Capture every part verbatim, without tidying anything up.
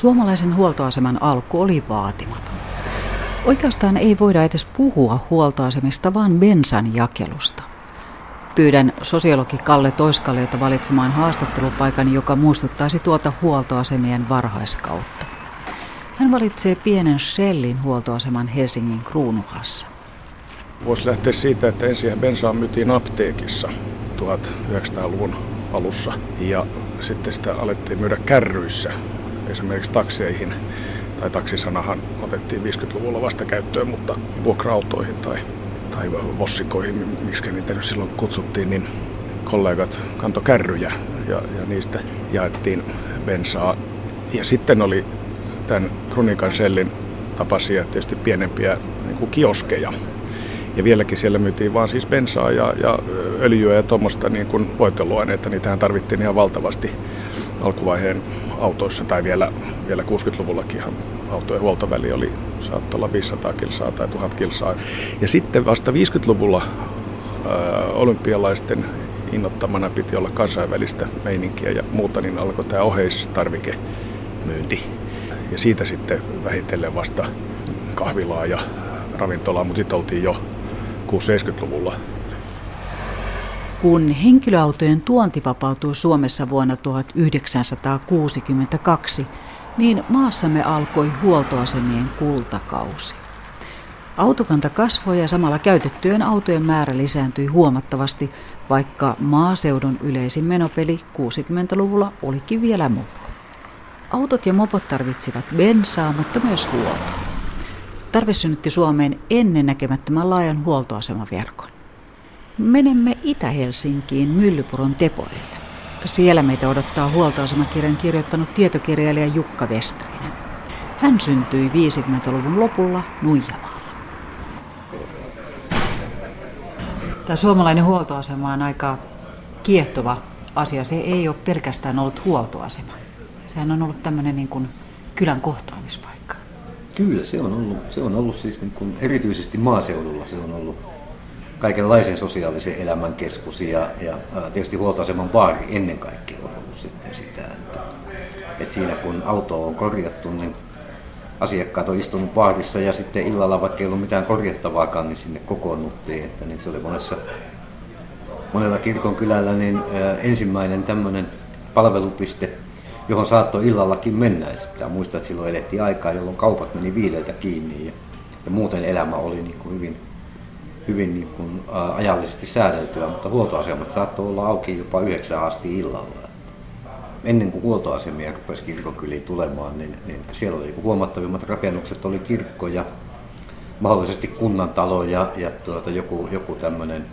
Suomalaisen huoltoaseman alku oli vaatimaton. Oikeastaan ei voida edes puhua huoltoasemista, vaan bensan jakelusta. Pyydän sosiologi Kalle Toiskalliota valitsemaan haastattelupaikan, joka muistuttaisi tuota huoltoasemien varhaiskautta. Hän valitsee pienen Shellin huoltoaseman Helsingin Kruunuhassa. Voisi lähteä siitä, että ensin bensaa myytiin apteekissa tuhatyhdeksänsataaluvun alussa ja sitten sitä alettiin myydä kärryissä, esimerkiksi takseihin. Tai taksisanahan otettiin viisikymmentäluvulla vasta käyttöön, mutta vuokra-autoihin tai, tai vossikoihin, miksi niitä nyt silloin kutsuttiin, niin kollegat kantoi kärryjä ja, ja niistä jaettiin bensaa. Ja sitten oli tämän Krunikan Shellin tapaisia tietysti pienempiä niin kuin kioskeja. Ja vieläkin siellä myytiin vaan siis bensaa ja, ja öljyä ja tuommoista niin kuin voiteluaineita. Niitähän tarvittiin ihan valtavasti alkuvaiheen autoissa tai vielä, vielä kuusikymmentäluvullakin autojen huoltoväli oli, saattoi olla viisisataa kilsaa tai tuhat kilsaa. Ja sitten vasta viisikymmentäluvulla ää, olympialaisten innoittamana piti olla kansainvälistä meininkiä ja muuta, niin alkoi tämä oheistarvikemyynti. Ja siitä sitten vähitellen vasta kahvilaa ja ravintolaa, mutta sitten oltiin jo kuusikymmentä-seitsemänkymmentäluvulla. Kun henkilöautojen tuonti vapautui Suomessa vuonna tuhatyhdeksänsataakuusikymmentäkaksi, niin maassamme alkoi huoltoasemien kultakausi. Autokanta kasvoi ja samalla käytettyjen autojen määrä lisääntyi huomattavasti, vaikka maaseudun yleisin menopeli kuusikymmentäluvulla olikin vielä mopo. Autot ja mopot tarvitsivat bensaa, mutta myös huoltoa. Tarve synnytti Suomeen ennennäkemättömän laajan huoltoasemaverkon. Menemme Itä-Helsinkiin Myllypuron Tepoille. Siellä meitä odottaa huoltoasemakirjan kirjoittanut tietokirjailija Jukka Vestrinen. Hän syntyi viisikymmentäluvun lopulla Nuijamaalla. Tämä suomalainen huoltoasema on aika kiehtova asia. Se ei ole pelkästään ollut huoltoasema. Sehän on ollut tämmöinen niin kuin kylän kohtaamispaikka. Kyllä, se on ollut, se on ollut siis niin kuin erityisesti maaseudulla se on ollut kaikenlaisen sosiaalisen elämän keskus ja, ja tietysti huoltoaseman baari ennen kaikkea on ollut sitten sitä, että, että siinä kun auto on korjattu, niin asiakkaat on istunut baarissa ja sitten illalla, vaikka ei ollut mitään korjattavaakaan, niin sinne kokoonnuttiin, että niin se oli monessa, monella kirkonkylällä niin ää, ensimmäinen tämmöinen palvelupiste, johon saattoi illallakin mennä. Et pitää muistaa, että silloin elettiin aikaa, jolloin kaupat meni viideltä kiinni ja, ja muuten elämä oli niin kuin hyvin, hyvin niin kuin, ä, ajallisesti säädeltyä, mutta huoltoasemat saattoi olla auki jopa yhdeksän asti illalla. Ennen kuin huoltoasemia rupesi kirkonkyliin tulemaan, niin, niin siellä oli huomattavimmat rakennukset, oli kirkko ja mahdollisesti kunnantalo ja, ja tuota, joku, joku tämmöinen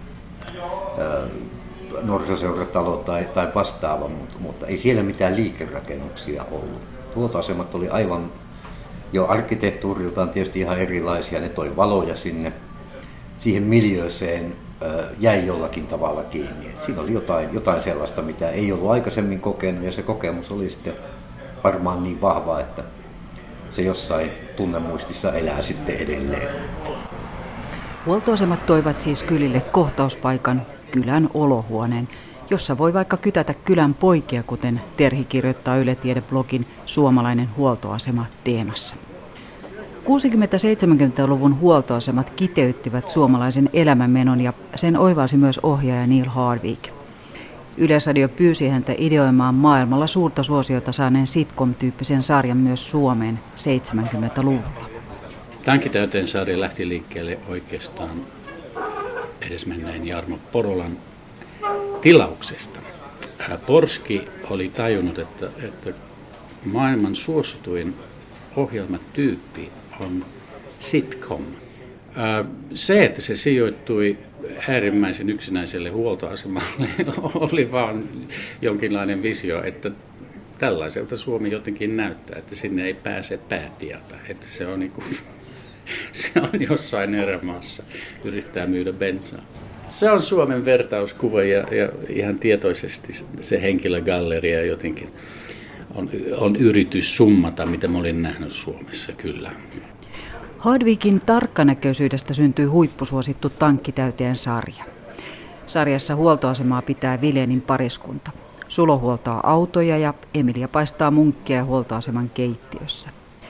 nuorisoseuratalo tai, tai vastaava, mutta, mutta ei siellä mitään liikerakennuksia ollut. Huoltoasemat oli aivan jo arkkitehtuuriltaan tietysti ihan erilaisia, ne toi valoja sinne. Siihen miljööseen jäi jollakin tavalla kiinni. Et siinä oli jotain, jotain sellaista, mitä ei ollut aikaisemmin kokenut ja se kokemus oli sitten varmaan niin vahva, että se jossain tunnemuistissa elää sitten edelleen. Huoltoasemat toivat siis kylille kohtauspaikan, kylän olohuoneen, jossa voi vaikka kytätä kylän poikia, kuten Terhi kirjoittaa Yle Tiede-blogin Suomalainen huoltoasema teemassa. kuusikymmentä-seitsemänkymmentäluvun huoltoasemat kiteyttivät suomalaisen elämänmenon ja sen oivalsi myös ohjaaja Neil Hardwick. Yleisradio pyysi häntä ideoimaan maailmalla suurta suosiota saaneen sitcom-tyyppisen sarjan myös Suomeen seitsemänkymmentäluvulla. Tankitäyteen sarja lähti liikkeelle oikeastaan edesmenneen Jarmo Porolan tilauksesta. Porski oli tajunnut, että, että maailman suosituin ohjelmatyyppi on sitcom. Se, että se sijoittui äärimmäisen yksinäiselle huoltoasemalle, oli vaan jonkinlainen visio, että tällaiselta Suomi jotenkin näyttää, että sinne ei pääse päätieltä, että se on, niin kuin, se on jossain erämaassa, yrittää myydä bensaa. Se on Suomen vertauskuva ja, ja ihan tietoisesti se henkilögalleria jotenkin on, on yritys summata, mitä mä olin nähnyt Suomessa, kyllä. Hardwickin tarkkanäköisyydestä syntyi huippusuosittu Tankkitäyteen sarja. Sarjassa huoltoasemaa pitää Vilenin pariskunta. Sulo huoltaa autoja ja Emilia paistaa munkkia huoltoaseman keittiössä.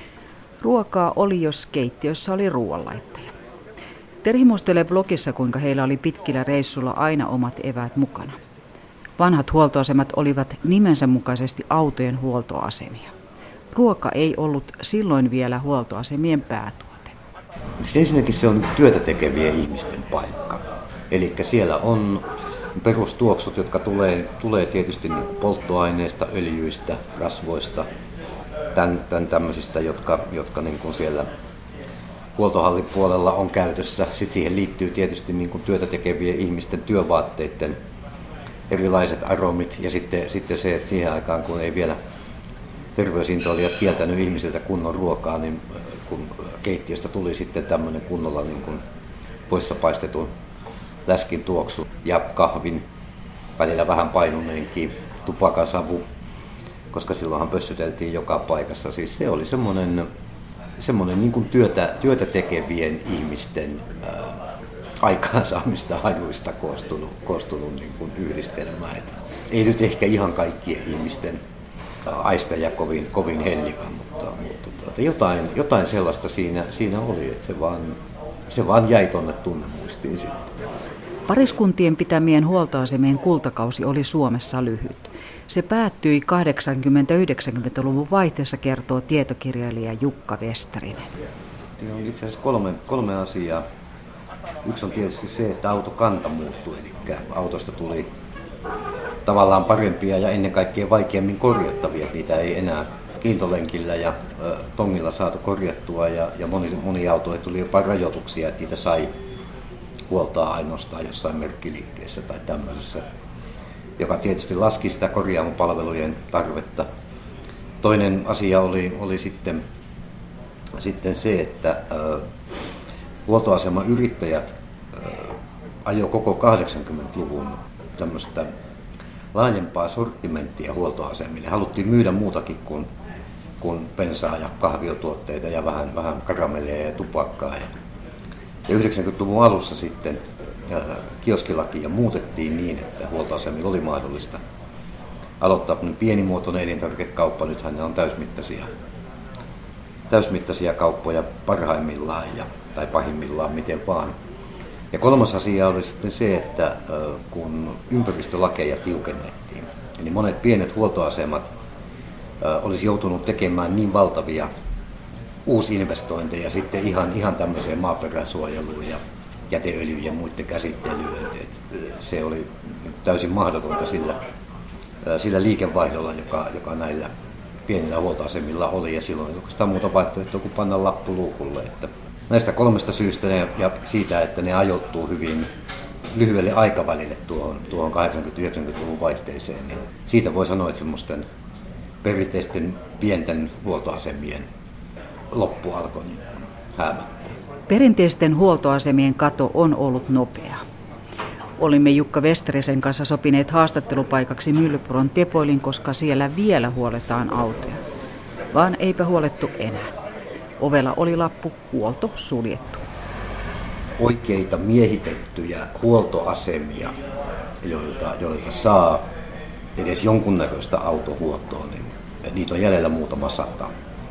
Ruokaa oli, jos keittiössä oli ruoanlaittaja. Terhi muistelee blogissa, kuinka heillä oli pitkillä reissulla aina omat eväät mukana. Vanhat huoltoasemat olivat nimensä mukaisesti autojen huoltoasemia. Ruoka ei ollut silloin vielä huoltoasemien päätuote. Ensinnäkin se on työtä tekevien ihmisten paikka. Eli siellä on perustuoksut, jotka tulee, tulee tietysti niin polttoaineista, öljyistä, rasvoista, tämän, tämän tämmöisistä, jotka, jotka niin kuin siellä huoltohallin puolella on käytössä. Sitten siihen liittyy tietysti niin kuin työtä tekevien ihmisten työvaatteiden erilaiset aromit ja sitten, sitten se, että siihen aikaan kun ei vielä terveysintoilijat kieltänyt ihmisiltä kunnon ruokaa, niin kun keittiöstä tuli sitten tämmöinen kunnolla niin kuin poissa paistetun läskin tuoksu ja kahvin, välillä vähän painuneenkin, tupakasavu, koska silloinhan pössyteltiin joka paikassa. Siis se oli semmoinen, semmoinen niin kuin työtä, työtä tekevien ihmisten ää, aikaansaamista hajuista koostunut, koostunut niin kuin yhdistelmä. Et ei nyt ehkä ihan kaikkien ihmisten aisteja kovin, kovin hellivä, mutta, mutta tuota, jotain, jotain sellaista siinä, siinä oli, että se vaan, se vaan jäi tuonne tunnemuistiin sitten. Pariskuntien pitämien huoltoasemien kultakausi oli Suomessa lyhyt. Se päättyi kahdeksankymmentä-yhdeksänkymmentäluvun vaihteessa, kertoo tietokirjailija Jukka Westerinen. Siinä on itse asiassa kolme, kolme asiaa. Yksi on tietysti se, että autokanta muuttui, eli autosta tuli tavallaan parempia ja ennen kaikkea vaikeammin korjattavia. Niitä ei enää kiintolenkillä ja ö, tongilla saatu korjattua ja, ja moni, moni autoihin tuli jopa rajoituksia, että niitä sai huoltaa ainoastaan jossain merkkiliikkeessä tai tämmöisessä, joka tietysti laski sitä korjaamopalvelujen tarvetta. Toinen asia oli, oli sitten, sitten se, että ö, huoltoasemayrittäjät ö, ajoi koko kahdeksankymmentäluvun tämmöistä laajempaa sortimenttia huoltoasemille. Haluttiin myydä muutakin kuin, kuin bensaa ja kahviotuotteita ja vähän, vähän karamelleja ja tupakkaa. Ja yhdeksänkymmentäluvun alussa sitten kioskilakia muutettiin niin, että huoltoasemilla oli mahdollista aloittaa pienimuotoinen elintarvikekauppa. Nythän ne on täysmittaisia, täysmittaisia kauppoja parhaimmillaan ja, tai pahimmillaan, miten vaan. Ja kolmas asia oli sitten se, että kun ympäristölakeja tiukennettiin, eli monet pienet huoltoasemat olisi joutunut tekemään niin valtavia uusinvestointeja sitten ihan, ihan tämmöiseen maaperän suojeluun ja jäteöljyyn ja muiden käsittelyyn. Se oli täysin mahdotonta sillä, sillä liikevaihdolla, joka, joka näillä pienillä huoltoasemilla oli, ja silloin ei oikeastaan muuta vaihtoehtoa kuin panna lappu luukulle. Että näistä kolmesta syystä ne, ja siitä, että ne ajoittuu hyvin lyhyelle aikavälille tuohon, tuohon kahdeksankymmentä-yhdeksänkymmentäluvun vaihteeseen, niin siitä voi sanoa, että semmoisten perinteisten pienten huoltoasemien loppu alkoi niin häämättä. Perinteisten huoltoasemien kato on ollut nopea. Olimme Jukka Westerisen kanssa sopineet haastattelupaikaksi Myllypuron Tepoilin, koska siellä vielä huoletaan autoja. Vaan eipä huolettu enää. Ovella oli lappu "huolto suljettu". Oikeita miehitettyjä huoltoasemia, joilta, joilta saa edes jonkunnäköistä autohuoltoa, niin niitä on jäljellä muutama sata.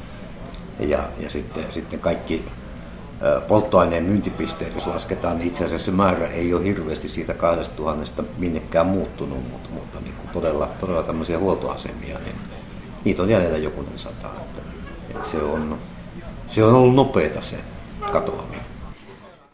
Ja, ja sitten, sitten kaikki ä, polttoaineen myyntipisteet, jos lasketaan, niin itse asiassa se määrä ei ole hirveästi siitä kahdesta tuhannesta minnekään muuttunut, mutta, mutta niin kuin todella, todella tämmöisiä huoltoasemia, niin niitä on jäljellä jokunen sata. Että, että se, on, se on ollut nopeata se katoaminen.